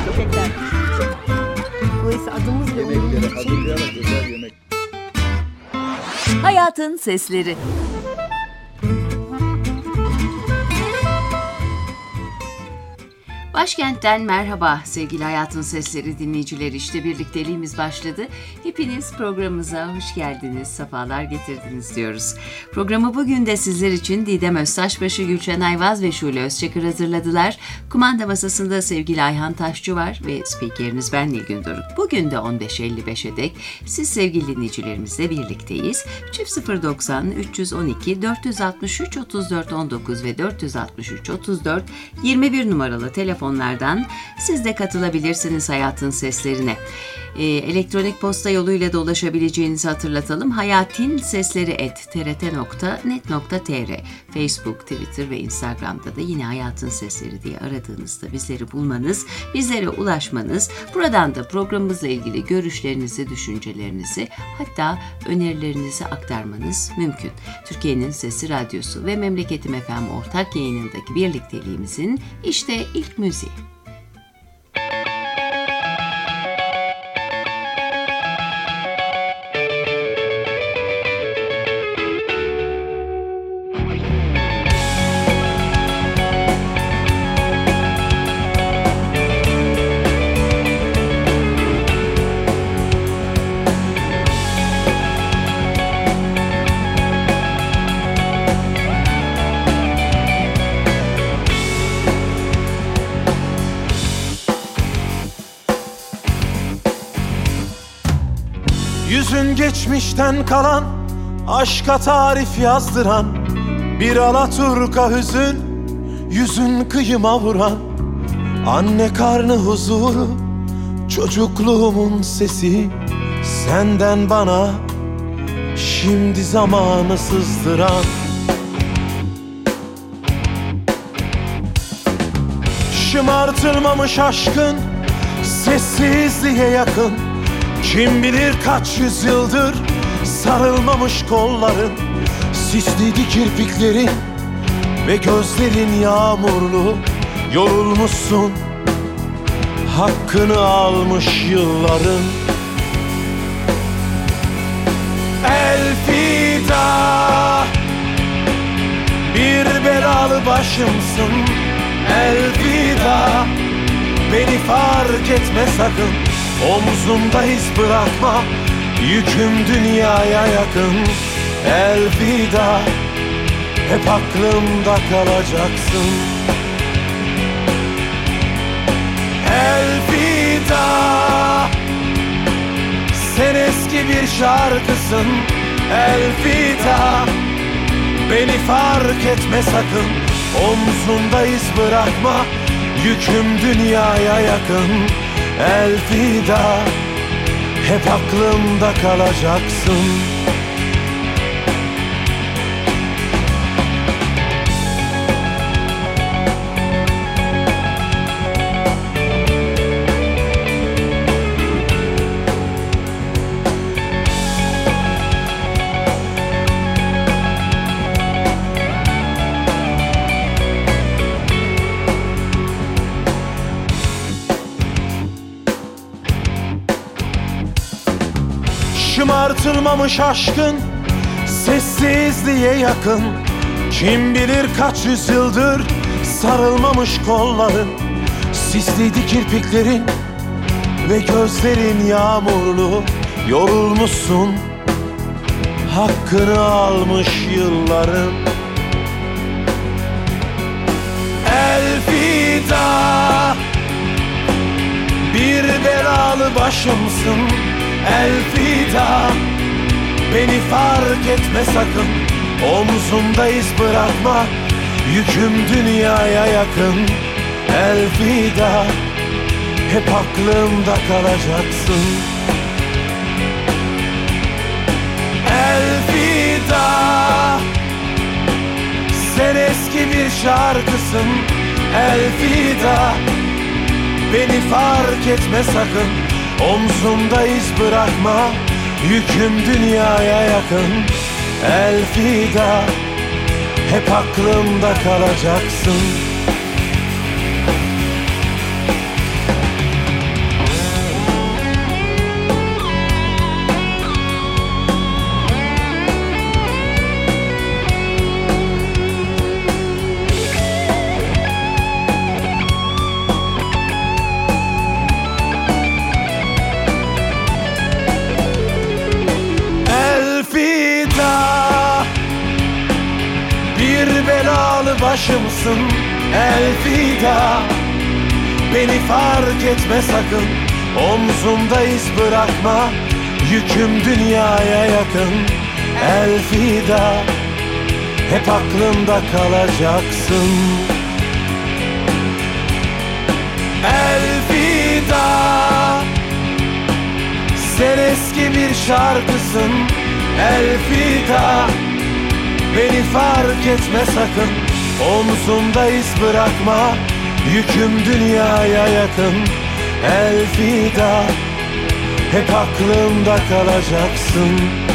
köpekler. Dolayısıyla adımız bile Yemekleri hazırlayarak güzel yemek. Hayatın sesleri. Başkent'ten merhaba sevgili Hayatın Sesleri dinleyicileri. İşte birlikteliğimiz başladı. Hepiniz programımıza hoş geldiniz, sefalar getirdiniz diyoruz. Programı bugün de sizler için Didem Öztaşbaşı, Gülşen Ayvaz ve Şule Özçakır hazırladılar. Kumanda masasında sevgili Ayhan Taşçı var ve spikeriniz ben Nilgün Doruk. Bugün de 15.55'e dek siz sevgili dinleyicilerimizle birlikteyiz. Çift 090 312 463 34 19 ve 463 34 21 numaralı telefonlardan siz de katılabilirsiniz Hayatın Seslerine. Elektronik posta yoluyla da ulaşabileceğinizi hatırlatalım. hayatin.sesleri@trt.net.tr Facebook, Twitter ve Instagram'da da yine Hayatın Sesleri diye aradığınızda bizleri bulmanız, bizlere ulaşmanız, buradan da programımızla ilgili görüşlerinizi, düşüncelerinizi, hatta önerilerinizi aktarmanız mümkün. Türkiye'nin Sesi Radyosu ve Memleketim FM ortak yayınındaki birlikteliğimizin işte ilk müziği. Yüzün geçmişten kalan, aşka tarif yazdıran, bir alaturka hüzün, yüzün kıyıma vuran. Anne karnı huzuru, çocukluğumun sesi, senden bana şimdi zamanı sızdıran. Şımartılmamış aşkın, sessizliğe yakın. Kim bilir kaç yüzyıldır sarılmamış kolların, sisliydi kirpiklerin ve gözlerin yağmurlu. Yorulmuşsun, hakkını almış yılların. Elfida, bir belalı başımsın. Elfida, beni fark etme sakın. Omzumda iz bırakma, yüküm dünyaya yakın. Elvida, hep aklımda kalacaksın. Elvida, sen eski bir şarkısın. Elvida, beni fark etme sakın. Omzumda iz bırakma, yüküm dünyaya yakın. Elvida, hep aklımda kalacaksın. Şımartılmamış aşkın, sessizliğe yakın. Kim bilir kaç yüzyıldır sarılmamış kolların, sisliydi kirpiklerin ve gözlerin yağmurlu. Yorulmuşsun, hakkını almış yılların. Elvida, bir belalı başımsın. Elvida, beni fark etme sakın. Omzumda iz bırakma, yüküm dünyaya yakın. Elvida, hep aklımda kalacaksın. Elvida, sen eski bir şarkısın. Elvida, beni fark etme sakın. Omzumda iz bırakma, yüküm dünyaya yakın. Elvida, hep aklımda kalacaksın. yanı başımsın elfida. Beni fark etme sakın, omzumda iz bırakma, yüküm dünyaya yakın elfida. Hep aklımda kalacaksın elfida. Sen eski bir şarkısın elfida. Beni fark etme sakın, omzumda iz bırakma, yüküm dünyaya yakın elfida. Hep aklımda kalacaksın.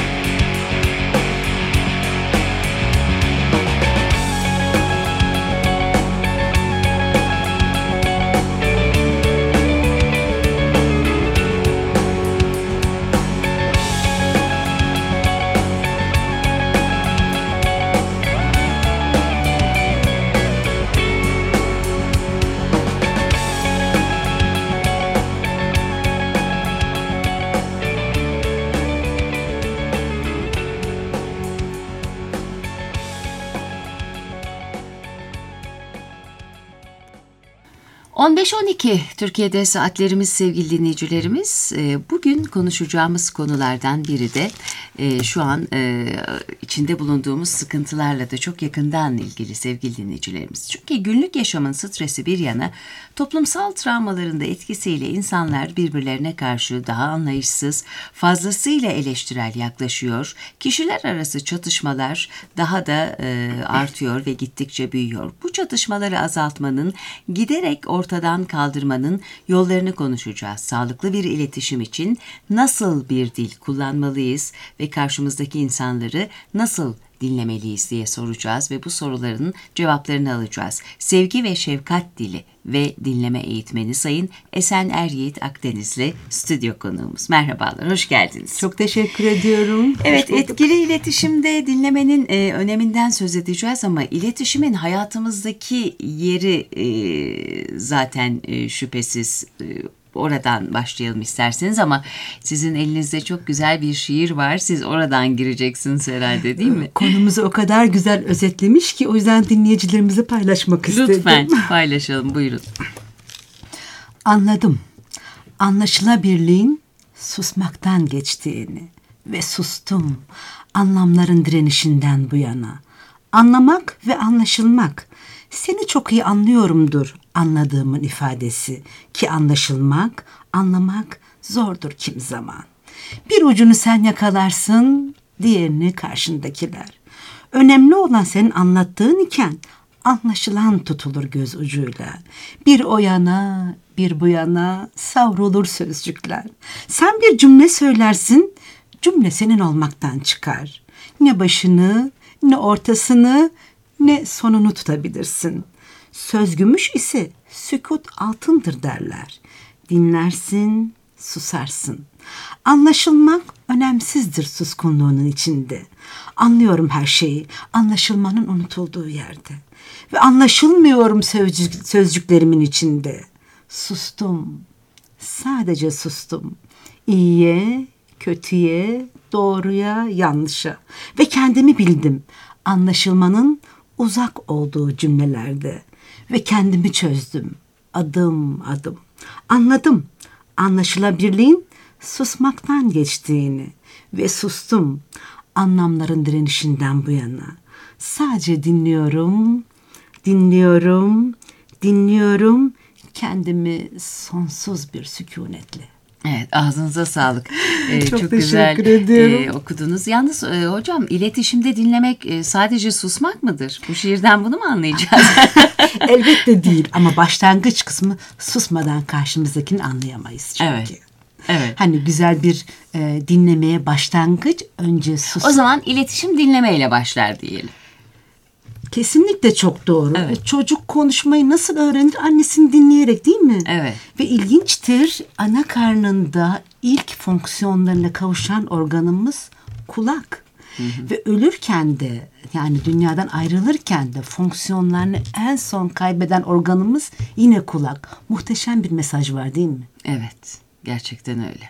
...15-12 Türkiye'de saatlerimiz sevgili dinleyicilerimiz. Bugün konuşacağımız konulardan biri de şu an içinde bulunduğumuz sıkıntılarla da çok yakından ilgili sevgili dinleyicilerimiz. Çünkü günlük yaşamın stresi bir yana, toplumsal travmaların da etkisiyle insanlar birbirlerine karşı daha anlayışsız, fazlasıyla eleştirel yaklaşıyor. Kişiler arası çatışmalar daha da artıyor ve gittikçe büyüyor. Bu çatışmaları azaltmanın, giderek ortadan kaldırmanın yollarını konuşacağız. Sağlıklı bir iletişim için nasıl bir dil kullanmalıyız ve karşımızdaki insanları nasıl dinlemeliyiz diye soracağız ve bu soruların cevaplarını alacağız. Sevgi ve şefkat dili ve dinleme eğitmeni Sayın Esen Eryiğit Akdenizli stüdyo konuğumuz. Merhabalar, hoş geldiniz. Çok teşekkür ediyorum. Evet, etkili iletişimde dinlemenin öneminden söz edeceğiz ama iletişimin hayatımızdaki yeri zaten şüphesiz oradan başlayalım isterseniz ama sizin elinizde çok güzel bir şiir var. Siz oradan gireceksiniz herhalde, değil mi? Konumuzu o kadar güzel özetlemiş ki o yüzden dinleyicilerimize paylaşmak istedim. Lütfen paylaşalım, buyurun. Anladım. Anlaşılabilirliğin susmaktan geçtiğini ve sustum anlamların direnişinden bu yana. Anlamak ve anlaşılmak. Seni çok iyi anlıyorumdur anladığımın ifadesi ki anlaşılmak, anlamak zordur kim zaman. Bir ucunu sen yakalarsın, diğerini karşındakiler. Önemli olan senin anlattığın iken anlaşılan tutulur göz ucuyla. Bir o yana, bir bu yana savrulur sözcükler. Sen bir cümle söylersin, cümle senin olmaktan çıkar. Ne başını, ne ortasını, ne sonunu tutabilirsin. Söz gümüş ise sükut altındır derler. Dinlersin, susarsın. Anlaşılmak önemsizdir suskunluğunun içinde. Anlıyorum her şeyi, anlaşılmanın unutulduğu yerde. Ve anlaşılmıyorum sözcüklerimin içinde. Sustum, sadece sustum. İyiye, kötüye, doğruya, yanlışa. Ve kendimi bildim. Anlaşılmanın uzak olduğu cümlelerde ve kendimi çözdüm adım adım. Anladım anlaşılabilirliğin susmaktan geçtiğini ve sustum anlamların direnişinden bu yana. Sadece dinliyorum, dinliyorum, dinliyorum kendimi sonsuz bir sükunetle. Evet, ağzınıza sağlık. Çok güzel ediyorum. okudunuz. Yalnız hocam, iletişimde dinlemek sadece susmak mıdır? Bu şiirden bunu mu anlayacağız? Elbette değil ama başlangıç kısmı susmadan karşımızdakini anlayamayız çünkü. Evet. Evet. Hani güzel bir dinlemeye başlangıç önce sus. O zaman iletişim dinlemeyle başlar diyelim. Kesinlikle çok doğru. Evet. Çocuk konuşmayı nasıl öğrenir? Annesini dinleyerek, değil mi? Evet. Ve ilginçtir, ana karnında ilk fonksiyonlarına kavuşan organımız kulak. Ve ölürken de, yani dünyadan ayrılırken de fonksiyonlarını en son kaybeden organımız yine kulak. Muhteşem bir mesaj var, değil mi? Evet, gerçekten öyle.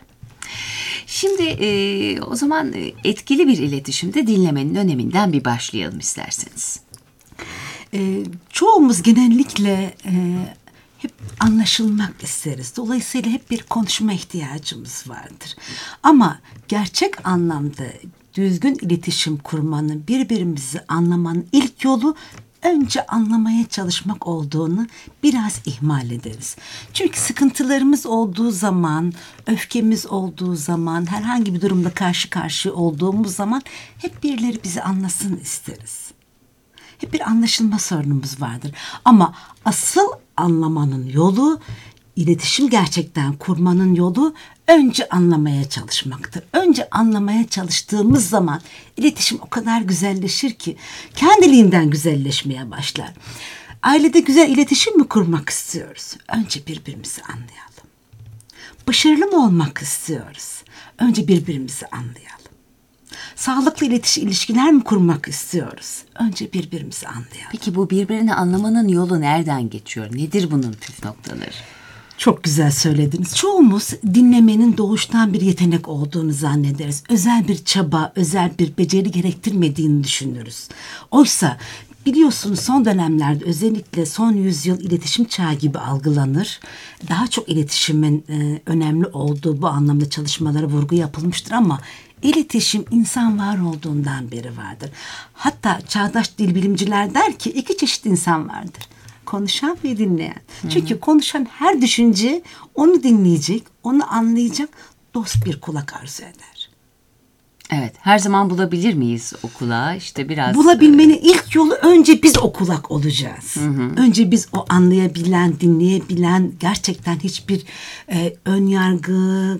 Şimdi o zaman etkili bir iletişimde dinlemenin öneminden bir başlayalım isterseniz. Çoğumuz genellikle hep anlaşılmak isteriz. Dolayısıyla hep bir konuşma ihtiyacımız vardır. Ama gerçek anlamda düzgün iletişim kurmanın, birbirimizi anlamanın ilk yolu önce anlamaya çalışmak olduğunu biraz ihmal ederiz. Çünkü sıkıntılarımız olduğu zaman, öfkemiz olduğu zaman, herhangi bir durumda karşı karşıya olduğumuz zaman hep birileri bizi anlasın isteriz. Hep bir anlaşılma sorunumuz vardır. Ama asıl anlamanın yolu, iletişim gerçekten kurmanın yolu önce anlamaya çalışmaktır. Önce anlamaya çalıştığımız zaman iletişim o kadar güzelleşir ki kendiliğinden güzelleşmeye başlar. Ailede güzel iletişim mi kurmak istiyoruz? Önce birbirimizi anlayalım. Başarılı mı olmak istiyoruz? Önce birbirimizi anlayalım. Sağlıklı ilişkiler mi kurmak istiyoruz? Önce birbirimizi anlayalım. Peki bu birbirini anlamanın yolu nereden geçiyor? Nedir bunun püf noktaları? Çok güzel söylediniz. Çoğumuz dinlemenin doğuştan bir yetenek olduğunu zannederiz. Özel bir çaba, özel bir beceri gerektirmediğini düşünürüz. Oysa biliyorsunuz son dönemlerde özellikle son yüzyıl iletişim çağı gibi algılanır. Daha çok iletişimin önemli olduğu bu anlamda çalışmalara vurgu yapılmıştır ama İletişim insan var olduğundan beri vardır. Hatta çağdaş dil bilimciler der ki 2 çeşit insan vardır. Konuşan ve dinleyen. Çünkü konuşan her düşünce onu dinleyecek, onu anlayacak dost bir kulak arzu eder. Evet, her zaman bulabilir miyiz o kulağı? İşte biraz... Bulabilmenin ilk yolu önce biz o kulak olacağız. Önce biz o anlayabilen, dinleyebilen, gerçekten hiçbir ön yargı,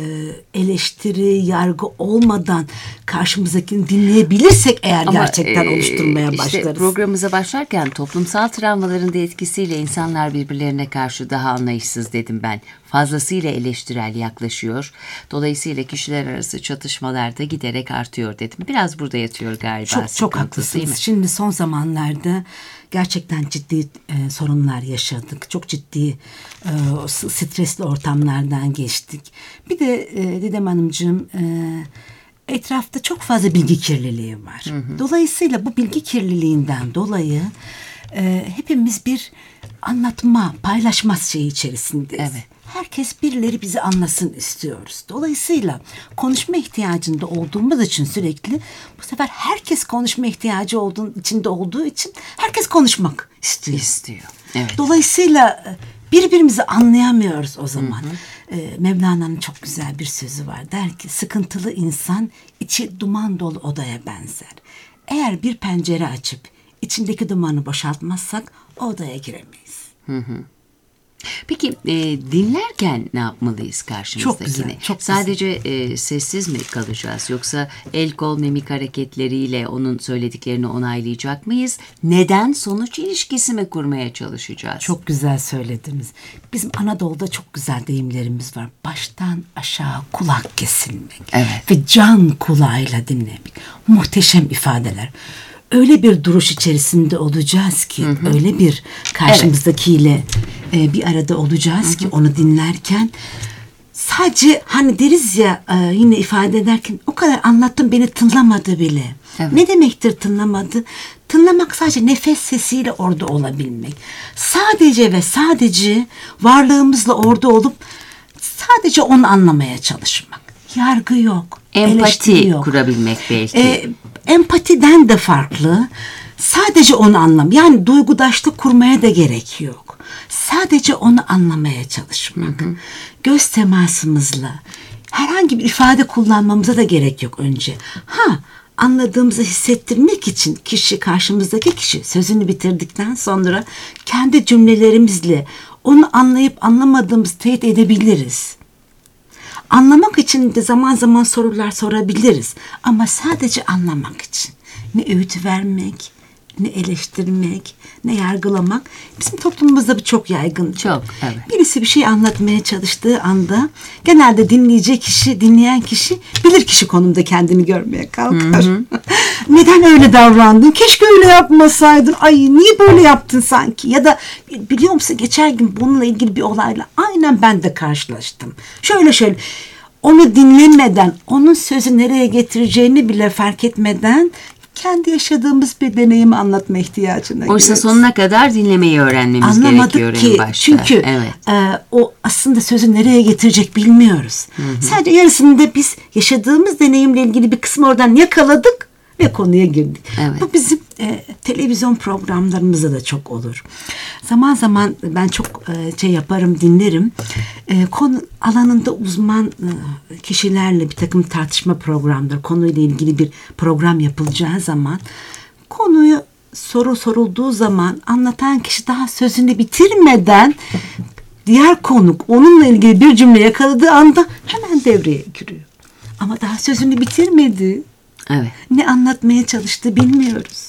eleştiri, yargı olmadan karşımızdakini dinleyebilirsek eğer gerçekten oluşturmaya başlarız. İşte programımıza başlarken toplumsal travmaların da etkisiyle insanlar birbirlerine karşı daha anlayışsız dedim ben. Fazlasıyla eleştirel yaklaşıyor. Dolayısıyla kişiler arası çatışmalar da giderek artıyor dedim. Biraz burada yatıyor galiba. Çok haklısınız. Şimdi son zamanlarda gerçekten ciddi sorunlar yaşadık. Çok ciddi stresli ortamlardan geçtik. Bir de Didem Hanımcığım etrafta çok fazla bilgi kirliliği var. Dolayısıyla bu bilgi kirliliğinden dolayı hepimiz bir anlatma, paylaşma şeyi içerisindeyiz. Evet. Herkes birileri bizi anlasın istiyoruz. Dolayısıyla konuşma ihtiyacında olduğumuz için sürekli bu sefer herkes konuşma ihtiyacı içinde olduğu için herkes konuşmak istiyor. Evet. Dolayısıyla birbirimizi anlayamıyoruz o zaman. Mevlana'nın çok güzel bir sözü var. Der ki sıkıntılı insan içi duman dolu odaya benzer. Eğer bir pencere açıp içindeki dumanı boşaltmazsak o odaya giremeyiz. Peki dinlerken ne yapmalıyız karşımızdakini? Çok güzel. Sadece sessiz mi kalacağız yoksa el kol mimik hareketleriyle onun söylediklerini onaylayacak mıyız? Neden sonuç ilişkisi mi kurmaya çalışacağız? Çok güzel söylediniz. Bizim Anadolu'da çok güzel deyimlerimiz var. Baştan aşağı kulak kesilmek. Evet. Ve can kulağıyla dinlemek. Muhteşem ifadeler. Öyle bir duruş içerisinde olacağız ki, öyle bir karşımızdakiyle bir arada olacağız ki onu dinlerken sadece hani deriz ya yine ifade ederken o kadar anlattım beni tınlamadı bile. Evet. Ne demektir tınlamadı? Tınlamak sadece nefes sesiyle orada olabilmek. Sadece ve sadece varlığımızla orada olup sadece onu anlamaya çalışmak. Yargı yok. Empati yok. Kurabilmek belki. Empatiden de farklı. Sadece onu yani duygudaşlık kurmaya da gerek yok. Sadece onu anlamaya çalışmak. Göz temasımızla herhangi bir ifade kullanmamıza da gerek yok önce. Anladığımızı hissettirmek için karşımızdaki kişi sözünü bitirdikten sonra kendi cümlelerimizle onu anlayıp anlamadığımızı teyit edebiliriz. Anlamak için de zaman zaman sorular sorabiliriz. Ama sadece anlamak için. Ne öğüt vermek, ne eleştirmek, ne yargılamak. Bizim toplumumuzda bu çok yaygın. Çok, evet. Birisi bir şey anlatmaya çalıştığı anda genelde dinleyen kişi bilir kişi konumda kendini görmeye kalkar. Neden öyle davrandın? Keşke öyle yapmasaydın. Ay niye böyle yaptın sanki? Ya da biliyor musun geçen gün bununla ilgili bir olayla aynen ben de karşılaştım. Şöyle. Onu dinlemeden, onun sözü nereye getireceğini bile fark etmeden kendi yaşadığımız bir deneyimi anlatma ihtiyacına Oysa giriyoruz. sonuna kadar dinlemeyi öğrenmemiz gerekiyor en başta. Çünkü o aslında sözü nereye getirecek bilmiyoruz. Sadece yarısında biz yaşadığımız deneyimle ilgili bir kısmı oradan yakaladık ve konuya girdik. Evet. Bu bizim televizyon programlarımızda da çok olur. Zaman zaman ben çok yaparım, dinlerim. Konu alanında uzman kişilerle bir takım tartışma programları, konuyla ilgili bir program yapılacağı zaman konuyu soru sorulduğu zaman anlatan kişi daha sözünü bitirmeden diğer konuk onunla ilgili bir cümle yakaladığı anda hemen devreye giriyor. Ama daha sözünü bitirmedi. Evet. Ne anlatmaya çalıştı bilmiyoruz.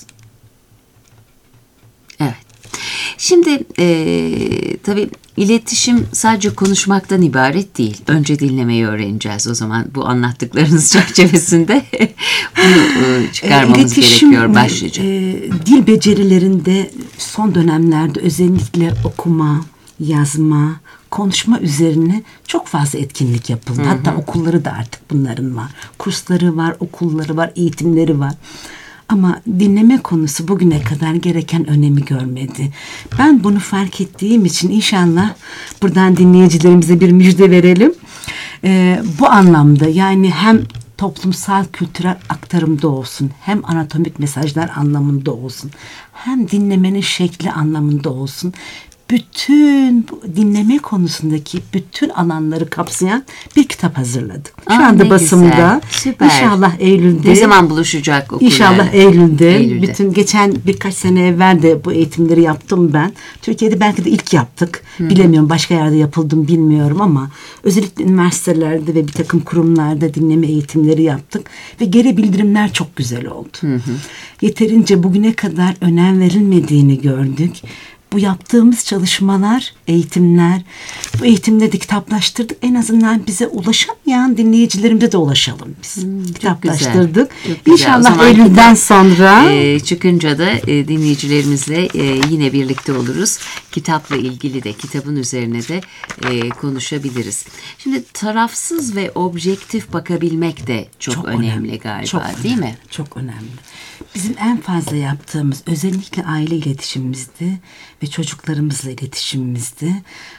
Evet. Şimdi tabii iletişim sadece konuşmaktan ibaret değil. Önce dinlemeyi öğreneceğiz o zaman. Bu anlattıklarınız çerçevesinde bunu çıkarmamız gerekiyor başlıca. Dil becerilerinde son dönemlerde özellikle okuma, yazma, konuşma üzerine çok fazla etkinlik yapıldı. Hatta okulları da artık bunların var. Kursları var, okulları var, eğitimleri var. Ama dinleme konusu bugüne kadar gereken önemi görmedi. Ben bunu fark ettiğim için inşallah buradan dinleyicilerimize bir müjde verelim. Bu anlamda yani hem toplumsal kültürel aktarımda olsun, hem anatomik mesajlar anlamında olsun, hem dinlemenin şekli anlamında olsun. Bütün dinleme konusundaki bütün alanları kapsayan bir kitap hazırladık. Şu anda basımda. Süper. İnşallah Eylül'de. Ne zaman buluşacak okullar? İnşallah Eylül'de. Bütün geçen birkaç sene evvel de bu eğitimleri yaptım ben. Türkiye'de belki de ilk yaptık. Bilemiyorum, başka yerde yapıldım bilmiyorum ama özellikle üniversitelerde ve bir takım kurumlarda dinleme eğitimleri yaptık ve geri bildirimler çok güzel oldu. Yeterince bugüne kadar önem verilmediğini gördük. Bu yaptığımız çalışmalar, eğitimler, bu eğitimleri de kitaplaştırdık. En azından bize ulaşamayan dinleyicilerimize de ulaşalım biz. Kitaplaştırdık. İnşallah Eylül'den sonra çıkınca da dinleyicilerimizle yine birlikte oluruz. Kitapla ilgili de, kitabın üzerine de konuşabiliriz. Şimdi tarafsız ve objektif bakabilmek de çok önemli galiba, çok değil önemli, mi? Çok önemli. Bizim en fazla yaptığımız özellikle aile iletişimimizde ve çocuklarımızla iletişimimizde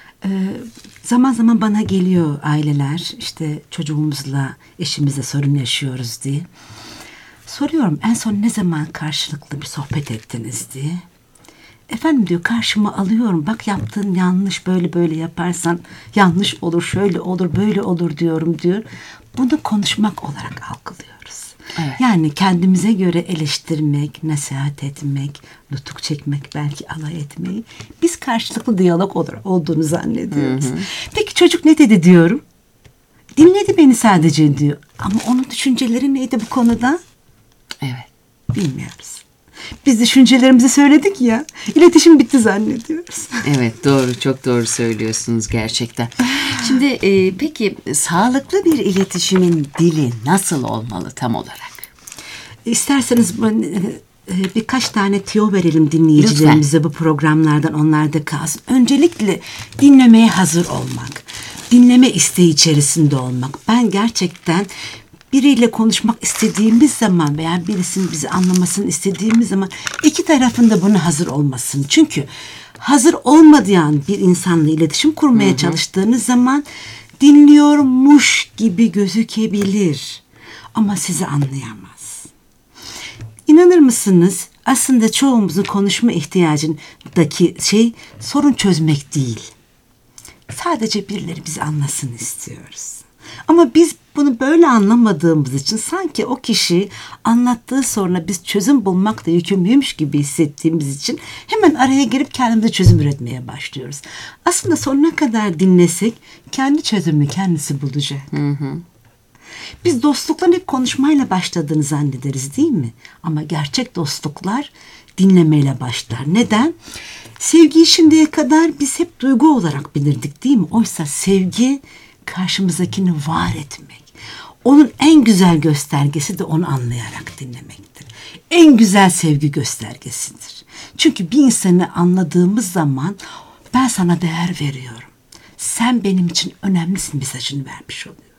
zaman zaman bana geliyor aileler, işte çocuğumuzla, eşimizle sorun yaşıyoruz diye. Soruyorum, en son ne zaman karşılıklı bir sohbet ettiniz diye. Efendim diyor, karşıma alıyorum, bak yaptığın yanlış, böyle böyle yaparsan yanlış olur, şöyle olur, böyle olur diyorum diyor. Bunu konuşmak olarak algılıyoruz. Evet. Yani kendimize göre eleştirmek, nasihat etmek, nutuk çekmek, belki alay etmeyi biz karşılıklı diyalog olduğunu zannediyoruz. Peki çocuk ne dedi diyorum. Dinledi beni sadece diyor. Ama onun düşünceleri neydi bu konuda? Evet. Bilmiyoruz. Biz düşüncelerimizi söyledik ya, iletişim bitti zannediyoruz. Evet, doğru, çok doğru söylüyorsunuz gerçekten. Şimdi peki sağlıklı bir iletişimin dili nasıl olmalı tam olarak? İsterseniz birkaç tane tüyo verelim dinleyicilerimize. Lütfen. Bu programlardan onlarda kalsın. Öncelikle dinlemeye hazır olmak, dinleme isteği içerisinde olmak. Ben gerçekten biriyle konuşmak istediğimiz zaman veya birisinin bizi anlamasını istediğimiz zaman iki tarafın da buna hazır olmasın. Çünkü hazır olmayan bir insanla iletişim kurmaya çalıştığınız zaman dinliyormuş gibi gözükebilir ama sizi anlayamaz. İnanır mısınız? Aslında çoğumuzun konuşma ihtiyacındaki sorun çözmek değil. Sadece birileri bizi anlasın istiyoruz. Ama biz bunu böyle anlamadığımız için sanki o kişi anlattığı soruna biz çözüm bulmakla yükümlüymüş gibi hissettiğimiz için hemen araya girip kendimize çözüm üretmeye başlıyoruz. Aslında sonuna kadar dinlesek kendi çözümünü kendisi bulacak. Biz dostlukların hep konuşmayla başladığını zannederiz, değil mi? Ama gerçek dostluklar dinlemeyle başlar. Neden? Sevgiyi şimdiye kadar biz hep duygu olarak bilirdik, değil mi? Oysa sevgi karşımızdakini var etmek. Onun en güzel göstergesi de onu anlayarak dinlemektir. En güzel sevgi göstergesidir. Çünkü bir insanı anladığımız zaman ben sana değer veriyorum, sen benim için önemlisin mesajını vermiş oluyoruz.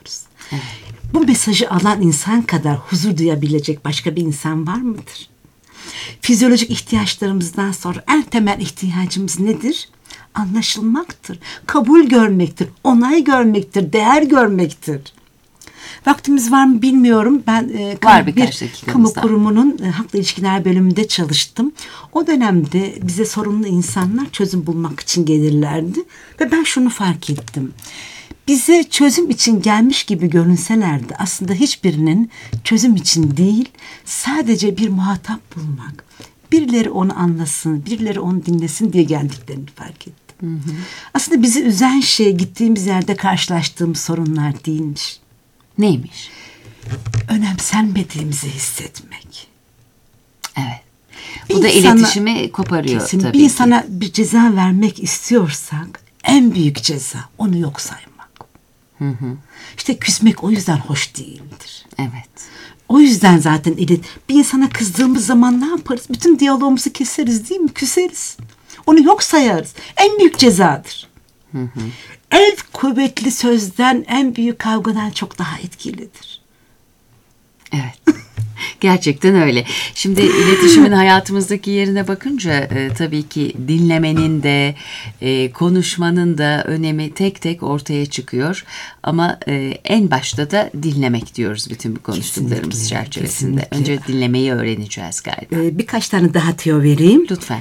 Bu mesajı alan insan kadar huzur duyabilecek başka bir insan var mıdır? Fizyolojik ihtiyaçlarımızdan sonra en temel ihtiyacımız nedir? Anlaşılmaktır, kabul görmektir, onay görmektir, değer görmektir. Vaktimiz var mı bilmiyorum. Ben kamu kurumunun halkla ilişkiler bölümünde çalıştım. O dönemde bize sorunlu insanlar çözüm bulmak için gelirlerdi. Ve ben şunu fark ettim. Bize çözüm için gelmiş gibi görünselerdi aslında hiçbirinin çözüm için değil, sadece bir muhatap bulmak, birileri onu anlasın, birileri onu dinlesin diye geldiklerini fark ettim. Aslında bizi üzen şey gittiğimiz yerde karşılaştığımız sorunlar değilmiş. Neymiş? Önemsenmediğimizi hissetmek. Evet. Bu da iletişimi koparıyor kesin, tabii bir ki. insana bir ceza vermek istiyorsak en büyük ceza onu yok saymak. İşte küsmek o yüzden hoş değildir. Evet. O yüzden zaten bir insana kızdığımız zaman ne yaparız? Bütün diyalogumuzu keseriz değil mi? Küseriz. Onu yok sayarız. En büyük cezadır. En kuvvetli sözden, en büyük kavgadan çok daha etkilidir. Evet. Gerçekten öyle. Şimdi iletişimin hayatımızdaki yerine bakınca tabii ki dinlemenin de konuşmanın da önemi tek tek ortaya çıkıyor. Ama en başta da dinlemek diyoruz bütün bu konuştuklarımız kesinlikle, çerçevesinde. Kesinlikle. Önce dinlemeyi öğreneceğiz galiba. Birkaç tane daha tüyo vereyim. Lütfen.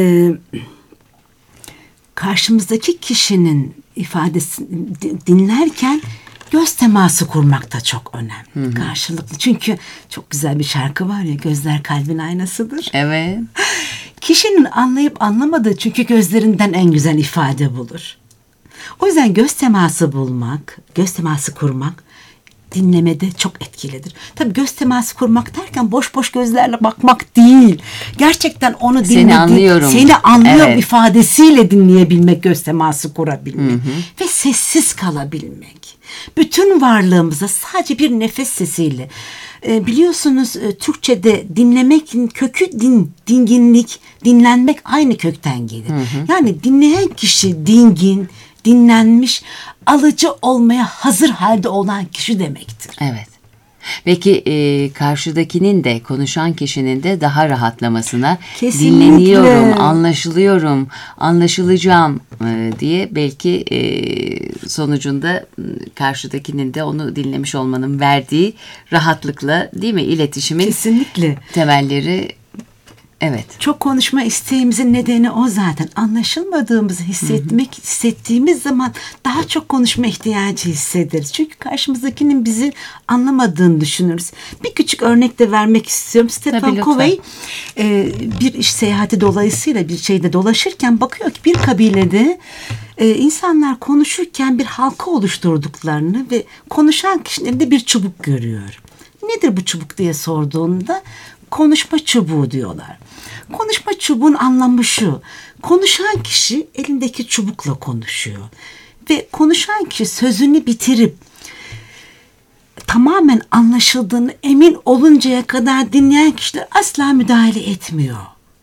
Karşımızdaki kişinin ifadesini dinlerken göz teması kurmak da çok önemli. Karşılıklı. Çünkü çok güzel bir şarkı var ya, gözler kalbin aynasıdır. Evet. Kişinin anlayıp anlamadığı çünkü gözlerinden en güzel ifade bulur. O yüzden göz teması bulmak, göz teması kurmak dinlemede çok etkilidir. Tabii göz teması kurmak derken boş boş gözlerle bakmak değil. Gerçekten onu seni anlıyorum. Seni anlıyorum ifadesiyle dinleyebilmek, göz teması kurabilmek. Ve sessiz kalabilmek. Bütün varlığımıza sadece bir nefes sesiyle. Biliyorsunuz Türkçe'de dinlemekin kökü dinginlik, dinlenmek aynı kökten gelir. Yani dinleyen kişi dingin, dinlenmiş, alıcı olmaya hazır halde olan kişi demektir. Evet. Peki karşıdakinin de, konuşan kişinin de daha rahatlamasına kesinlikle dinleniyorum, anlaşılıyorum, anlaşılacağım diye belki sonucunda karşıdakinin de onu dinlemiş olmanın verdiği rahatlıkla, değil mi, iletişimin kesinlikle temelleri. Evet. Çok konuşma isteğimizin nedeni o zaten. Anlaşılmadığımızı hissettiğimiz zaman daha çok konuşma ihtiyacı hissederiz. Çünkü karşımızdakinin bizi anlamadığını düşünürüz. Bir küçük örnek de vermek istiyorum. Stephen Covey bir iş seyahati dolayısıyla bir şeyde dolaşırken bakıyor ki bir kabilede insanlar konuşurken bir halka oluşturduklarını ve konuşan kişinin elinde bir çubuk görüyor. Nedir bu çubuk diye sorduğunda konuşma çubuğu diyorlar. Konuşma çubuğun anlamı şu. Konuşan kişi elindeki çubukla konuşuyor. Ve konuşan kişi sözünü bitirip tamamen anlaşıldığını emin oluncaya kadar dinleyen kişiler asla müdahale etmiyor.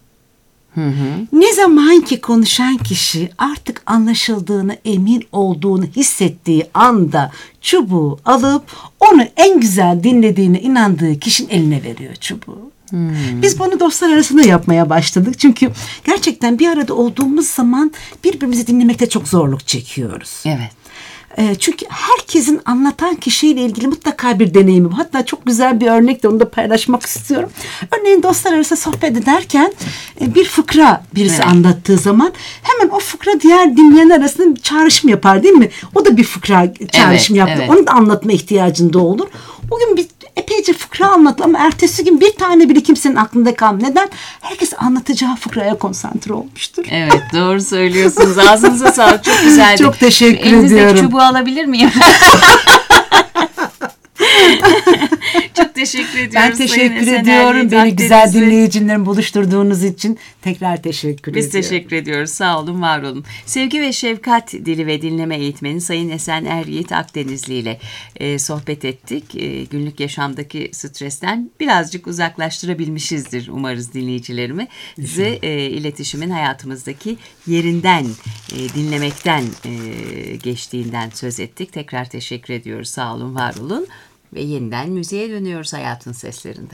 Ne zaman ki konuşan kişi artık anlaşıldığını, emin olduğunu hissettiği anda çubuğu alıp onu en güzel dinlediğine inandığı kişinin eline veriyor çubuğu. Biz bunu dostlar arasında yapmaya başladık. Çünkü gerçekten bir arada olduğumuz zaman birbirimizi dinlemekte çok zorluk çekiyoruz. Evet. Çünkü herkesin anlatan kişiyle ilgili mutlaka bir deneyimi var. Hatta çok güzel bir örnek de onu da paylaşmak istiyorum. Örneğin dostlar arasında sohbet ederken bir fıkra birisi anlattığı zaman hemen o fıkra diğer dinleyenler arasında bir çağrışım yapar değil mi? O da bir fıkra çağrışım yaptı. Evet. Onu da anlatma ihtiyacında olur. O gün bir epeyce fıkra anlattı ama ertesi gün bir tane bile kimsenin aklında kalmıyor. Neden? Herkes anlatacağı fıkraya konsantre olmuştur. Evet, doğru söylüyorsunuz. Ağzınıza sağlık. Çok güzeldi. Çok teşekkür ediyorum. Elinizdeki çubuğu alabilir miyim? Çok teşekkür teşekkür ediyoruz. Ben teşekkür ediyorum. Beni güzel dinleyicilerin buluşturduğunuz için tekrar teşekkür ediyorum. Biz teşekkür ediyoruz. Sağ olun, var olun. Sevgi ve şefkat dili ve dinleme eğitmeni Sayın Esen Eryiğit Akdenizli ile sohbet ettik. Günlük yaşamdaki stresten birazcık uzaklaştırabilmişizdir umarız dinleyicilerimi. Size iletişimin hayatımızdaki yerinden, dinlemekten geçtiğinden söz ettik. Tekrar teşekkür ediyoruz. Sağ olun, var olun. Ve yeniden müziğe dönüyoruz hayatın seslerinde.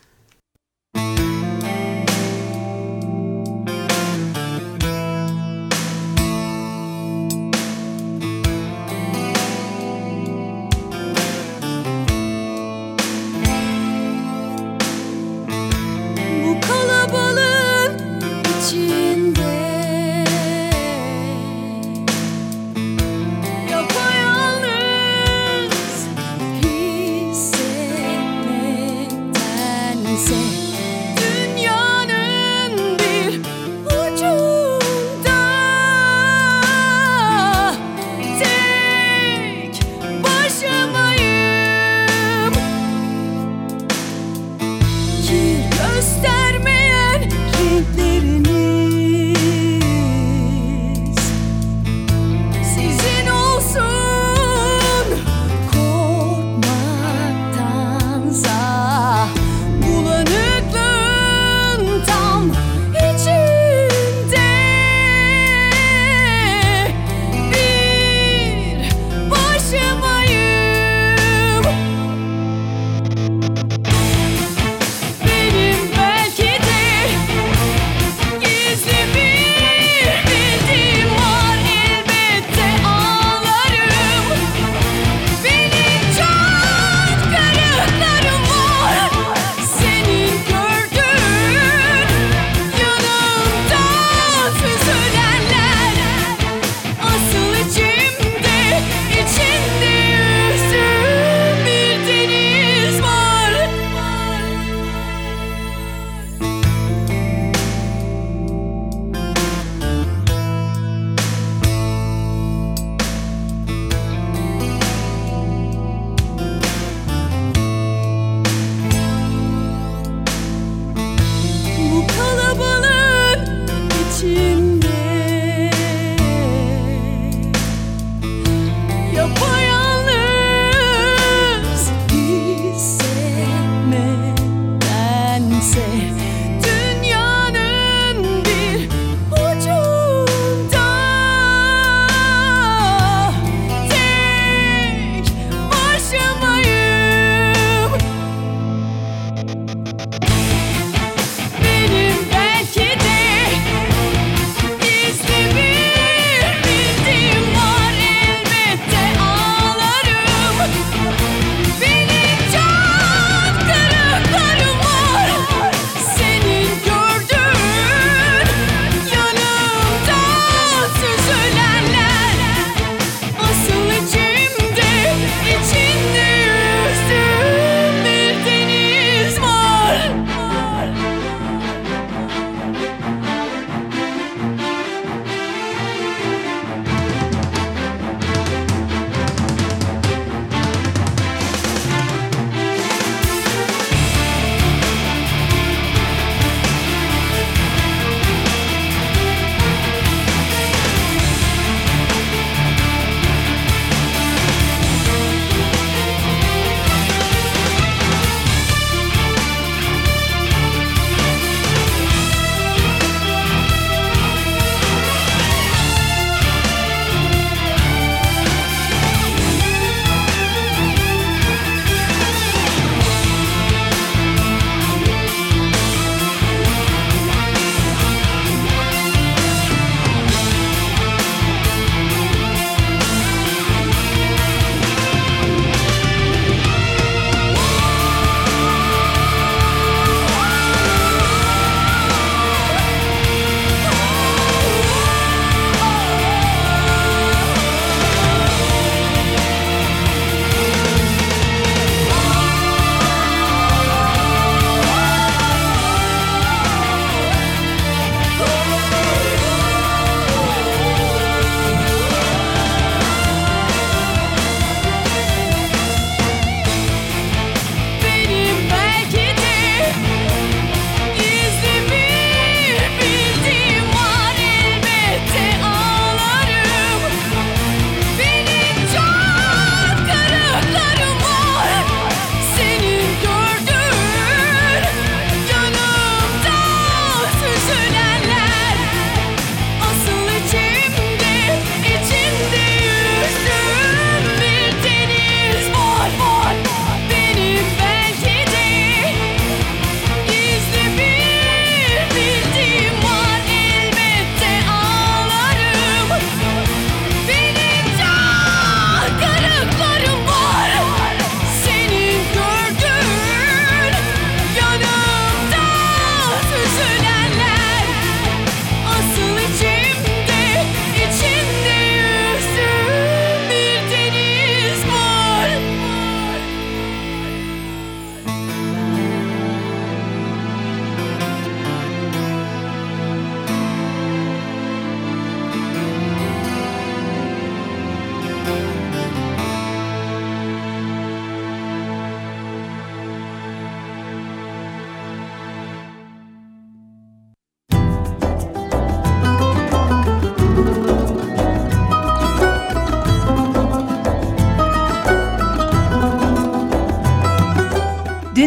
Bu kalabalığın içinde yapayalnız hissetmekten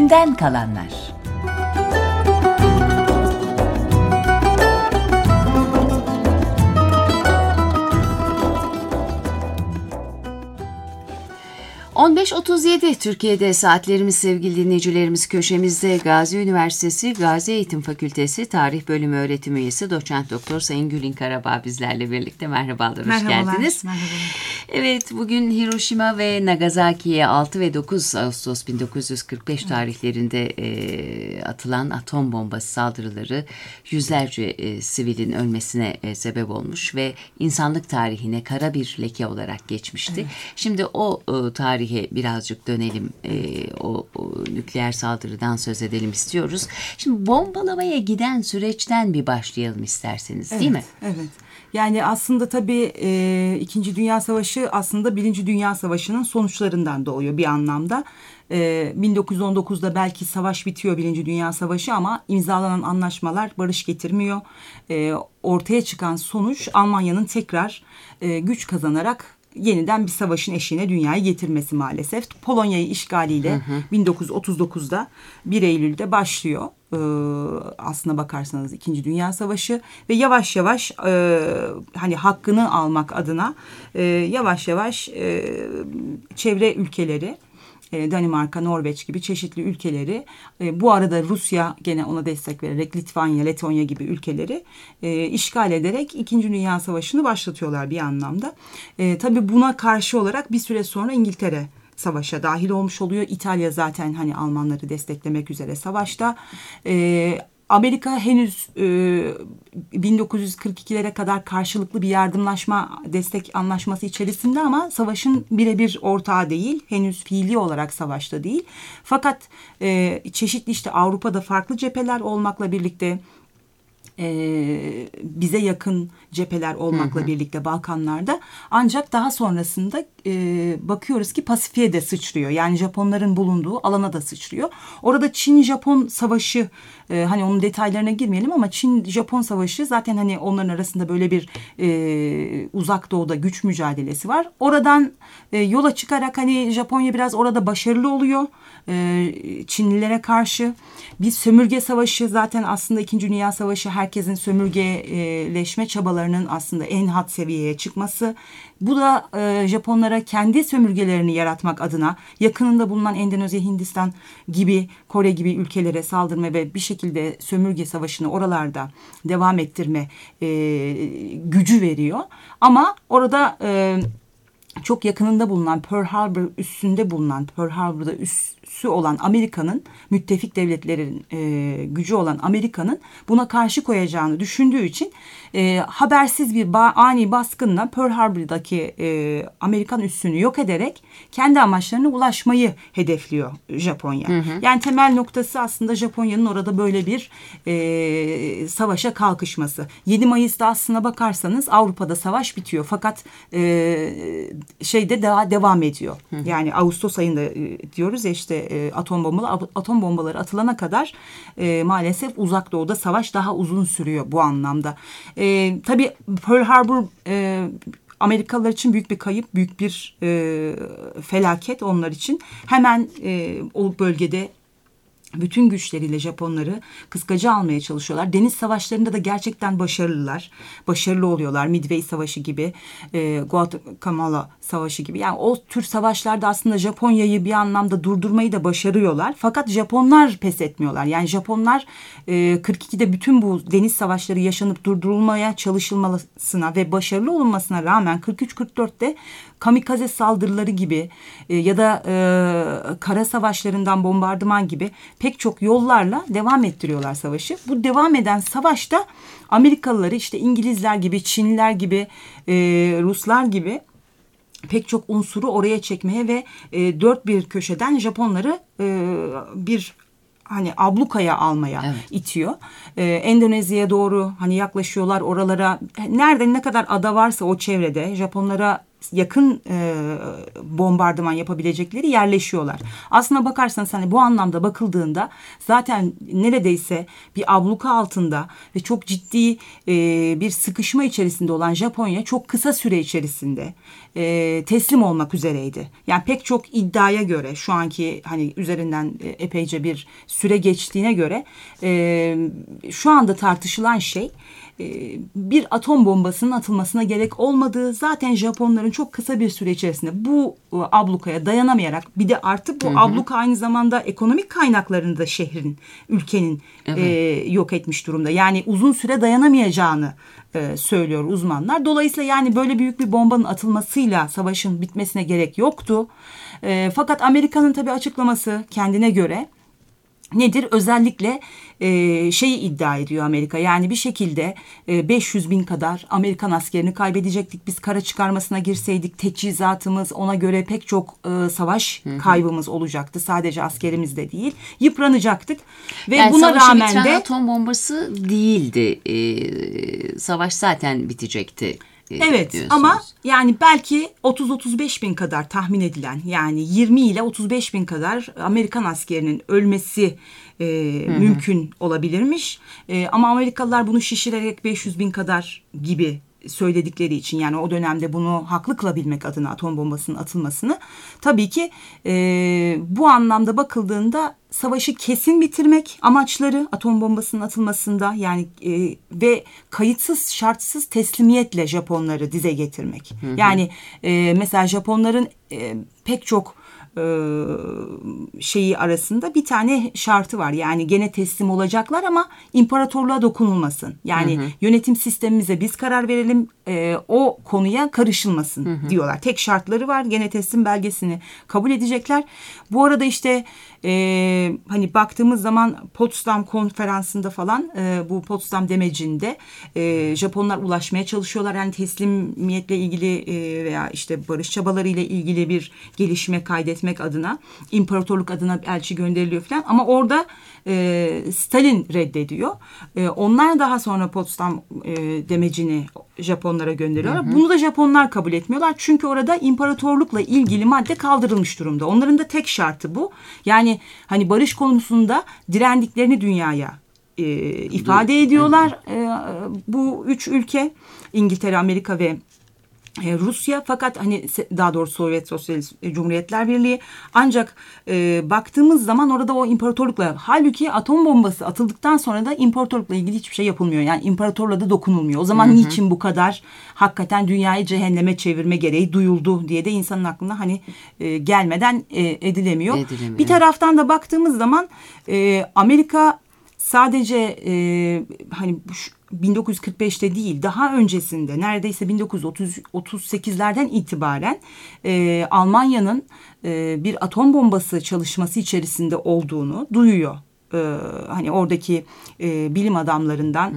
Dünden kalanlar. ...15.37 Türkiye'de saatlerimiz sevgili dinleyicilerimiz, köşemizde Gazi Üniversitesi Gazi Eğitim Fakültesi Tarih Bölümü öğretim üyesi Doçent Doktor Sayın Gülin Karabağ bizlerle birlikte. Merhabalar, hoş geldiniz. Merhabalar. Evet, bugün Hiroşima ve Nagasaki'ye 6 ve 9 Ağustos 1945 tarihlerinde atılan atom bombası saldırıları yüzlerce sivilin ölmesine sebep olmuş ve insanlık tarihine kara bir leke olarak geçmişti. Evet. Şimdi o tarihe birazcık dönelim, o nükleer saldırıdan söz edelim istiyoruz. Şimdi bombalamaya giden süreçten bir başlayalım isterseniz, değil mi? Evet. Yani aslında tabii 2. Dünya Savaşı aslında 1. Dünya Savaşı'nın sonuçlarından doğuyor bir anlamda. 1919'da belki savaş bitiyor, 1. Dünya Savaşı, ama imzalanan anlaşmalar barış getirmiyor. Ortaya çıkan sonuç Almanya'nın tekrar güç kazanarak yeniden bir savaşın eşiğine dünyayı getirmesi maalesef. Polonya'yı işgaliyle 1939'da 1 Eylül'de başlıyor. Aslına bakarsanız 2. Dünya Savaşı ve yavaş yavaş hani hakkını almak adına yavaş yavaş çevre ülkeleri, Danimarka, Norveç gibi çeşitli ülkeleri, bu arada Rusya gene ona destek vererek Litvanya, Letonya gibi ülkeleri işgal ederek 2. Dünya Savaşı'nı başlatıyorlar bir anlamda. Tabii buna karşı olarak bir süre sonra İngiltere savaşa dahil olmuş oluyor. İtalya zaten hani Almanları desteklemek üzere savaşta. Amerika henüz 1942'lere kadar karşılıklı bir yardımlaşma, destek anlaşması içerisinde ama savaşın birebir ortağı değil. Henüz fiili olarak savaşta değil. Fakat çeşitli işte Avrupa'da farklı cepheler olmakla birlikte, bize yakın cepheler olmakla birlikte Balkanlarda, ancak daha sonrasında bakıyoruz ki Pasifik'e de sıçrıyor. Yani Japonların bulunduğu alana da sıçrıyor. Orada Çin-Japon savaşı, hani onun detaylarına girmeyelim ama Çin-Japon savaşı zaten hani onların arasında böyle bir uzak doğuda güç mücadelesi var. Oradan yola çıkarak hani Japonya biraz orada başarılı oluyor Çinlilere karşı. Bir sömürge savaşı, zaten aslında 2. Dünya Savaşı herkesin sömürgeleşme çabalarının aslında en had seviyeye çıkması. Bu da Japonlara kendi sömürgelerini yaratmak adına yakınında bulunan Endonezya, Hindistan gibi, Kore gibi ülkelere saldırma ve bir şekilde sömürge savaşını oralarda devam ettirme gücü veriyor. Ama orada çok yakınında bulunan Pearl Harbor üssünde bulunan, Pearl Harbor'da üssü olan Amerika'nın, müttefik devletlerin gücü olan Amerika'nın buna karşı koyacağını düşündüğü için habersiz bir ani baskınla Pearl Harbor'daki Amerikan üssünü yok ederek kendi amaçlarına ulaşmayı hedefliyor Japonya. Yani temel noktası aslında Japonya'nın orada böyle bir savaşa kalkışması. 7 Mayıs'ta aslına bakarsanız Avrupa'da savaş bitiyor. Fakat daha devam ediyor. Yani Ağustos ayında diyoruz ya işte atom bombaları atılana kadar maalesef uzak doğuda savaş daha uzun sürüyor bu anlamda. Tabii Pearl Harbor Amerikalılar için büyük bir kayıp, büyük bir felaket onlar için. Hemen o bölgede bütün güçleriyle Japonları kıskacı almaya çalışıyorlar. Deniz savaşlarında da gerçekten başarılılar. Başarılı oluyorlar. Midway Savaşı gibi, Guadalcanal Savaşı gibi. Yani o tür savaşlarda aslında Japonya'yı bir anlamda durdurmayı da başarıyorlar. Fakat Japonlar pes etmiyorlar. Yani Japonlar 42'de bütün bu deniz savaşları yaşanıp durdurulmaya çalışılmasına ve başarılı olunmasına rağmen 43-44'te kamikaze saldırıları gibi ya da kara savaşlarından bombardıman gibi pek çok yollarla devam ettiriyorlar savaşı. Bu devam eden savaşta Amerikalıları işte İngilizler gibi, Çinliler gibi, Ruslar gibi pek çok unsuru oraya çekmeye ve dört bir köşeden Japonları bir hani ablukaya almaya itiyor. Endonezya'ya doğru hani yaklaşıyorlar, oralara nerede ne kadar ada varsa o çevrede Japonlara yakın bombardıman yapabilecekleri yerleşiyorlar. Aslına bakarsanız hani bu anlamda bakıldığında zaten neredeyse bir abluka altında ve çok ciddi bir sıkışma içerisinde olan Japonya çok kısa süre içerisinde teslim olmak üzereydi. Yani pek çok iddiaya göre şu anki hani üzerinden epeyce bir süre geçtiğine göre şu anda tartışılan şey bir atom bombasının atılmasına gerek olmadığı, zaten Japonların çok kısa bir süre içerisinde bu ablukaya dayanamayarak, bir de artık bu abluka aynı zamanda ekonomik kaynaklarını da şehrin, ülkenin yok etmiş durumda. Yani uzun süre dayanamayacağını söylüyor uzmanlar. Dolayısıyla yani böyle büyük bir bombanın atılmasıyla savaşın bitmesine gerek yoktu. Fakat Amerika'nın tabii açıklaması kendine göre nedir? Özellikle şeyi iddia ediyor Amerika. Yani bir şekilde 500 bin kadar Amerikan askerini kaybedecektik. Biz kara çıkarmasına girseydik teçhizatımız, ona göre pek çok savaş kaybımız olacaktı. Sadece askerimiz de değil. Yıpranacaktık. Ve yani buna rağmen bitiren de atom bombası değildi. Savaş zaten bitecekti. Evet diyorsunuz. Ama yani belki 30-35 bin kadar tahmin edilen, yani 20 ile 35 bin kadar Amerikan askerinin ölmesi mümkün olabilirmiş. Ama Amerikalılar bunu şişirerek 500 bin kadar gibi söyledikleri için, yani o dönemde bunu haklı kılabilmek adına atom bombasının atılmasını, tabii ki bu anlamda bakıldığında savaşı kesin bitirmek amaçları atom bombasının atılmasında, yani ve kayıtsız şartsız teslimiyetle Japonları dize getirmek. Yani mesela Japonların pek çok şeyi arasında bir tane şartı var. Yani gene teslim olacaklar ama imparatorluğa dokunulmasın. Yani yönetim sistemimize biz karar verelim, o konuya karışılmasın diyorlar. Tek şartları var. Gene teslim belgesini kabul edecekler. Bu arada işte hani baktığımız zaman Potsdam konferansında falan, bu Potsdam demecinde Japonlar ulaşmaya çalışıyorlar. Yani teslimiyetle ilgili veya işte barış çabaları ile ilgili bir gelişme kaydetmek adına, imparatorluk adına elçi gönderiliyor falan. Ama orada Stalin reddediyor. Onlar daha sonra Potsdam demecini Japonlara gönderiyorlar. Bunu da Japonlar kabul etmiyorlar. Çünkü orada imparatorlukla ilgili madde kaldırılmış durumda. Onların da tek şartı bu. Yani hani barış konusunda direndiklerini dünyaya ifade ediyorlar. Bu üç ülke, İngiltere, Amerika ve Rusya, fakat hani daha doğrusu Sovyet Sosyalist Cumhuriyetler Birliği, ancak baktığımız zaman orada o imparatorlukla, halbuki atom bombası atıldıktan sonra da imparatorlukla ilgili hiçbir şey yapılmıyor. Yani imparatorluğa da dokunulmuyor. O zaman niçin bu kadar hakikaten dünyayı cehenneme çevirme gereği duyuldu diye de insanın aklına hani gelmeden edilemiyor. Bir taraftan da baktığımız zaman Amerika sadece hani 1945'te değil, daha öncesinde, neredeyse 1938'lerden itibaren Almanya'nın bir atom bombası çalışması içerisinde olduğunu duyuyor. Hani oradaki bilim adamlarından.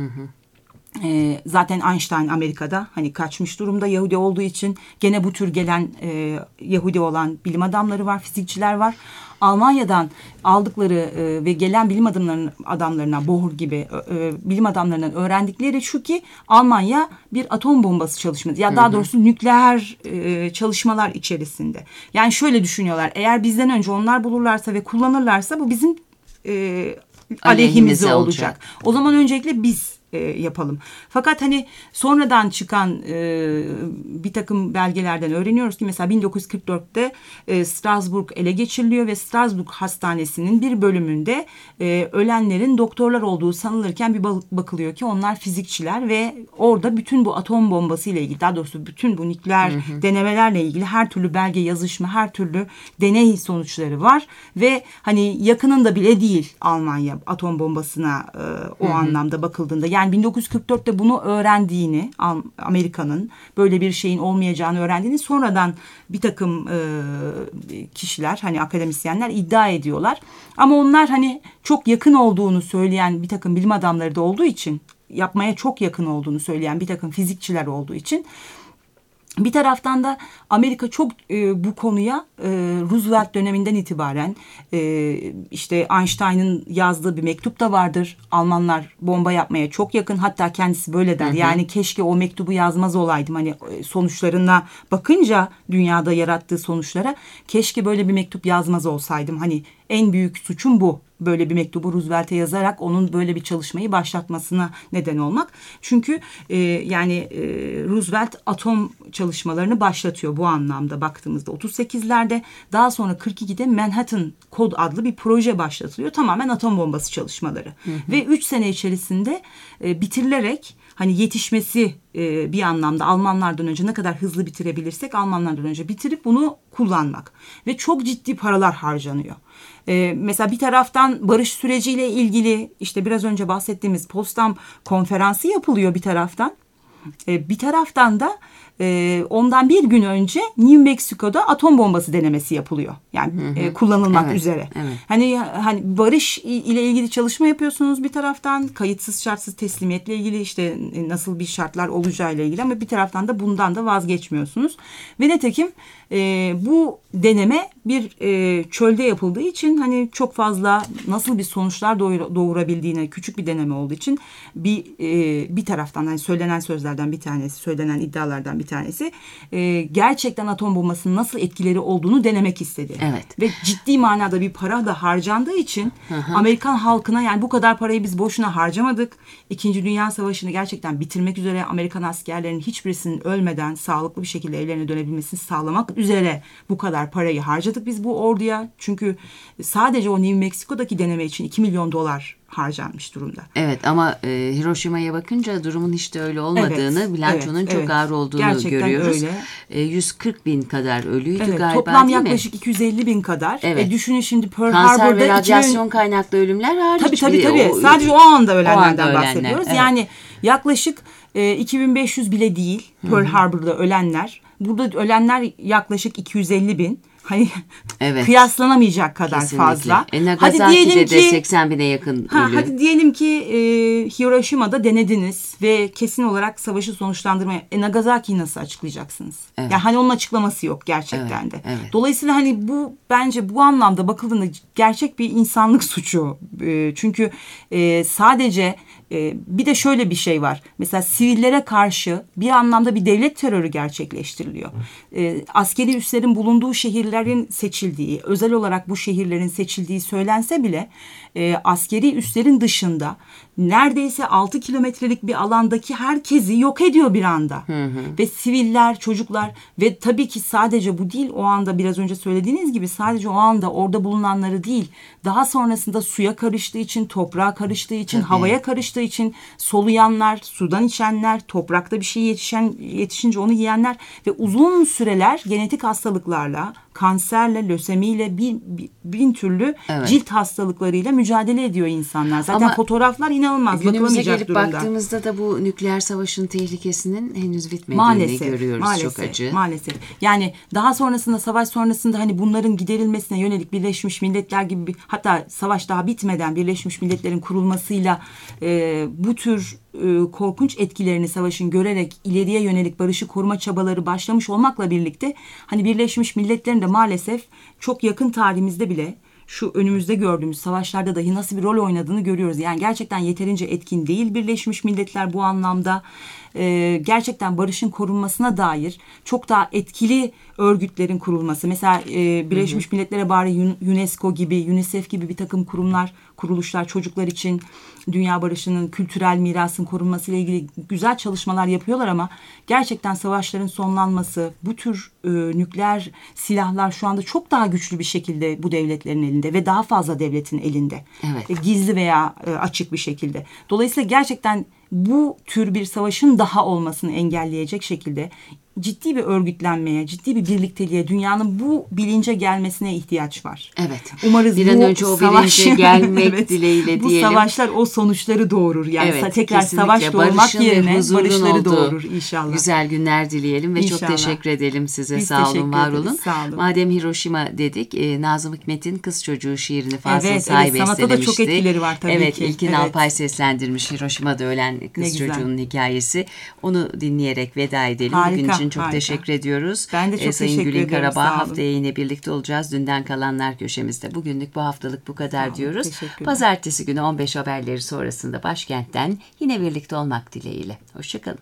Zaten Einstein Amerika'da hani kaçmış durumda Yahudi olduğu için. Gene bu tür gelen Yahudi olan bilim adamları var, fizikçiler var. Almanya'dan aldıkları ve gelen bilim adamlarına, Bohr gibi bilim adamlarından öğrendikleri şu ki Almanya bir atom bombası çalışması, ya daha doğrusu nükleer çalışmalar içerisinde. Yani şöyle düşünüyorlar: eğer bizden önce onlar bulurlarsa ve kullanırlarsa bu bizim aleyhimize olacak. O zaman öncelikle biz yapalım. Fakat hani sonradan çıkan bir takım belgelerden öğreniyoruz ki mesela 1944'te Strasbourg ele geçiriliyor ve Strasbourg Hastanesi'nin bir bölümünde ölenlerin doktorlar olduğu sanılırken bir bakılıyor ki onlar fizikçiler ve orada bütün bu atom bombası ile ilgili, daha doğrusu bütün bu nükleer denemelerle ilgili her türlü belge, yazışma, her türlü deney sonuçları var ve hani yakınında bile değil Almanya atom bombasına o anlamda bakıldığında. Yani 1944'te bunu öğrendiğini, Amerika'nın böyle bir şeyin olmayacağını öğrendiğini sonradan bir takım kişiler, hani akademisyenler iddia ediyorlar. Ama onlar hani çok yakın olduğunu söyleyen bir takım bilim adamları da olduğu için, yapmaya çok yakın olduğunu söyleyen bir takım fizikçiler olduğu için Bir taraftan da Amerika çok bu konuya Roosevelt döneminden itibaren işte Einstein'ın yazdığı bir mektup da vardır. Almanlar bomba yapmaya çok yakın, hatta kendisi böyle der. Yani keşke o mektubu yazmaz olaydım, hani sonuçlarına bakınca, dünyada yarattığı sonuçlara keşke böyle bir mektup yazmaz olsaydım. Hani en büyük suçum bu. Böyle bir mektubu Roosevelt'e yazarak onun böyle bir çalışmayı başlatmasına neden olmak. Çünkü Roosevelt atom çalışmalarını başlatıyor bu anlamda baktığımızda 38'lerde. Daha sonra 42'de Manhattan Code adlı bir proje başlatılıyor. Tamamen atom bombası çalışmaları. Ve 3 sene içerisinde bitirilerek, hani yetişmesi bir anlamda Almanlardan önce ne kadar hızlı bitirebilirsek Almanlardan önce bitirip bunu kullanmak. Ve çok ciddi paralar harcanıyor. Mesela bir taraftan barış süreciyle ilgili işte biraz önce bahsettiğimiz Potsdam konferansı yapılıyor bir taraftan. Bir taraftan da ondan bir gün önce New Mexico'da atom bombası denemesi yapılıyor. Yani kullanılmak üzere. Evet. Hani barış ile ilgili çalışma yapıyorsunuz bir taraftan, kayıtsız şartsız teslimiyetle ilgili işte nasıl bir şartlar olacağıyla ilgili, ama bir taraftan da bundan da vazgeçmiyorsunuz. Ve nitekim bu deneme bir çölde yapıldığı için hani çok fazla nasıl bir sonuçlar doğurabildiğine, küçük bir deneme olduğu için bir taraftan hani söylenen sözlerden bir tanesi, söylenen iddialardan bir tanesi gerçekten atom bombasının nasıl etkileri olduğunu denemek istedi. Evet. Ve ciddi manada bir para da harcandığı için Amerikan halkına, yani bu kadar parayı biz boşuna harcamadık. İkinci Dünya Savaşı'nı gerçekten bitirmek üzere Amerikan askerlerinin hiçbirisinin ölmeden sağlıklı bir şekilde evlerine dönebilmesini sağlamak üzere bu kadar parayı harcadık biz bu orduya. Çünkü sadece o New Mexico'daki deneme için $2 milyon harcanmış durumda. Evet, ama Hiroşima'ya bakınca durumun hiç de öyle olmadığını, bilançonun çok ağır olduğunu gerçekten görüyoruz. Öyle. 140 bin kadar ölüydü galiba, toplam değil yaklaşık mi? 250 bin kadar. Evet. Pearl Kanser Harbor'da ve radyasyon kaynaklı ölümler hariç. Tabii. Sadece o anda ölenlerden bahsediyoruz. Evet. Yani yaklaşık 2500 bile değil Pearl Harbor'da ölenler. Burada ölenler yaklaşık 250 bin. Hani kıyaslanamayacak kadar kesinlikle fazla. Nagasaki'de de 80 bine yakın ölü. Hadi diyelim ki Hiroşima'da denediniz ve kesin olarak savaşı sonuçlandırmaya. Nagasaki'yi nasıl açıklayacaksınız? Evet. Yani hani onun açıklaması yok gerçekten de. Evet. Dolayısıyla hani bu bence bu anlamda bakıldığında gerçek bir insanlık suçu. Çünkü sadece bir de şöyle bir şey var. Mesela sivillere karşı bir anlamda bir devlet terörü gerçekleştiriliyor. Askeri üslerin bulunduğu şehirlerin seçildiği, özel olarak bu şehirlerin seçildiği söylense bile askeri üslerin dışında neredeyse 6 kilometrelik bir alandaki herkesi yok ediyor bir anda. Ve siviller, çocuklar ve tabii ki sadece bu değil, o anda biraz önce söylediğiniz gibi sadece o anda orada bulunanları değil, daha sonrasında suya karıştığı için, toprağa karıştığı için, havaya karıştığı için soluyanlar, sudan içenler, toprakta bir şey yetişince onu yiyenler ve uzun süreler genetik hastalıklarla, kanserle, lösemiyle, bin türlü cilt hastalıklarıyla mücadele ediyor insanlar. Zaten ama fotoğraflar inanılmaz, günümüze gelip durumda. Baktığımızda da bu nükleer savaşın tehlikesinin henüz bitmediğini görüyoruz. Çok acı. Maalesef. Yani daha sonrasında, savaş sonrasında hani bunların giderilmesine yönelik Birleşmiş Milletler gibi, hatta savaş daha bitmeden Birleşmiş Milletler'in kurulmasıyla bu tür korkunç etkilerini savaşın görerek ileriye yönelik barışı koruma çabaları başlamış olmakla birlikte hani Birleşmiş Milletler'in de maalesef çok yakın tarihimizde bile şu önümüzde gördüğümüz savaşlarda dahi nasıl bir rol oynadığını görüyoruz. Yani gerçekten yeterince etkin değil Birleşmiş Milletler bu anlamda. Gerçekten barışın korunmasına dair çok daha etkili örgütlerin kurulması. Mesela Birleşmiş Milletler'e bari UNESCO gibi, UNICEF gibi bir takım kurumlar, kuruluşlar çocuklar için dünya barışının, kültürel mirasın korunması ile ilgili güzel çalışmalar yapıyorlar ama gerçekten savaşların sonlanması, bu tür nükleer silahlar şu anda çok daha güçlü bir şekilde bu devletlerin elinde ve daha fazla devletin elinde. Evet. Gizli veya açık bir şekilde. Dolayısıyla gerçekten bu tür bir savaşın daha olmasını engelleyecek şekilde ciddi bir örgütlenmeye, ciddi bir birlikteliğe, dünyanın bu bilince gelmesine ihtiyaç var. Evet. Umarız bir an önce o bilince gelmek dileğiyle bu diyelim. Bu savaşlar o sonuçları doğurur. Yani tekrar kesinlikle. savaş doğurmak yerine barışları doğurur inşallah. Güzel günler dileyelim ve inşallah. Çok teşekkür edelim size. Biz sağ olun, var olun. Sağ olun. Madem Hiroşima dedik, Nazım Hikmet'in Kız Çocuğu şiirini Fazıl Say bestelemişti. Sanatta da çok etkileri var tabii ki. İlkin Alpay seslendirmiş Hiroşima'da ölen kız çocuğunun hikayesi. Onu dinleyerek veda edelim. Harika. Bugün için çok harika. teşekkür ediyoruz. Ben de çok Sayın teşekkür Gülin ediyorum, Karabağ, sağ olun. haftaya yine birlikte olacağız. Dünden kalanlar köşemizde. Bugünlük bu haftalık bu kadar olun, diyoruz. teşekkürler. Pazartesi günü 15 haberleri sonrasında başkentten yine birlikte olmak dileğiyle. Hoşçakalın.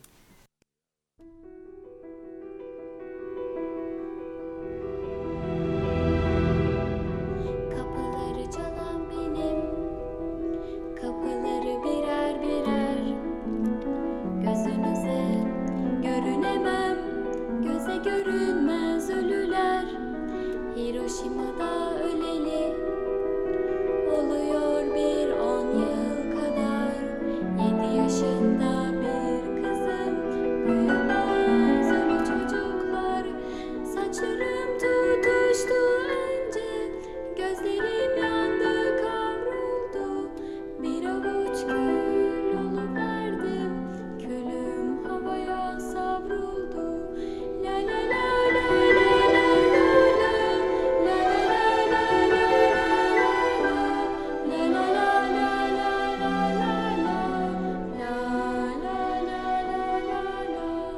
Kapıları çalan benim, kapıları birer birer. Gözünüze görünemem, göze görünmez ölüler. Hiroşima'da öleli oluyor bir 10 yıl kadar. 7 yaşında bir kızım, büyümez ölü çocuklar. Saçlarım tutuştu önce, gözlerim yandı kavruldu. Bir avuç kül oluverdim, külüm havaya savruldu. La la la la la la la la, la la la la la la la, la la la la la la la la la.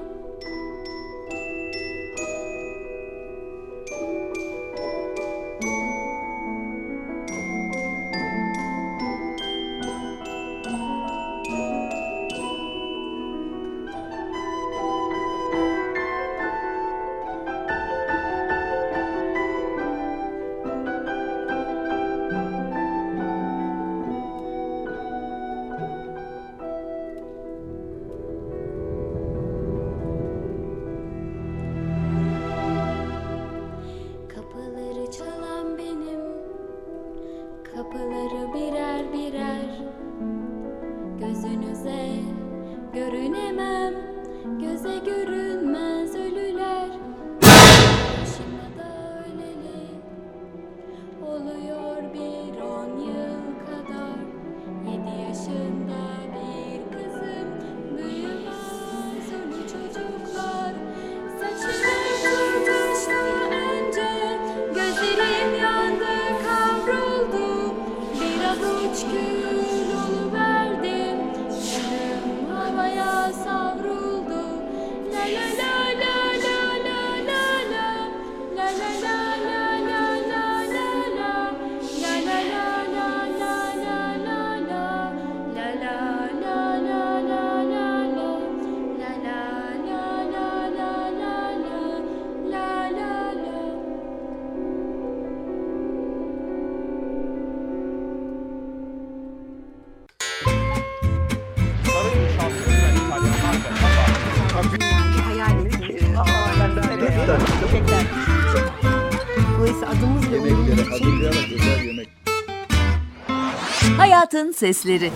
Kapıları çalan benim, kapıları birer birer. Gözünüze görünemem, göze görünmez ölüler. Hiroşima'da öleli oluyor bir 10 yıl kadar. 7 yaşında bir kızım, büyümez ölü çocuklar. Saçlarım tutuştu önce, gözlerim yandı kavruldu. Bir avuç kül oluverdim, külüm havaya savruldu. La la la la la la la la, la la la la la la la la, la la la la la la la la, la la la la la la la, la la la la la la la, la la la. Dolayısıyla adımız ve Yemekleri umurumuz için hazırlayarak güzel yemek. Hayatın Sesleri.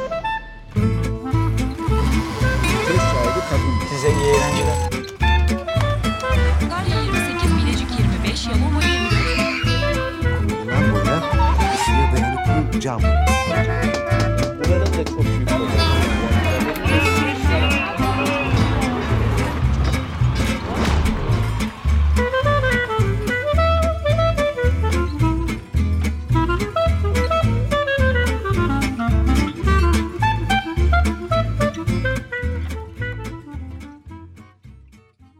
Söz sahibi kadın. Size iyi eğlenceler. Sakarya 28, Bilecik 25, Yalova 24. Bundan boya ısıya dayanıklı cam. Buranın da çok büyük problemi var. Yani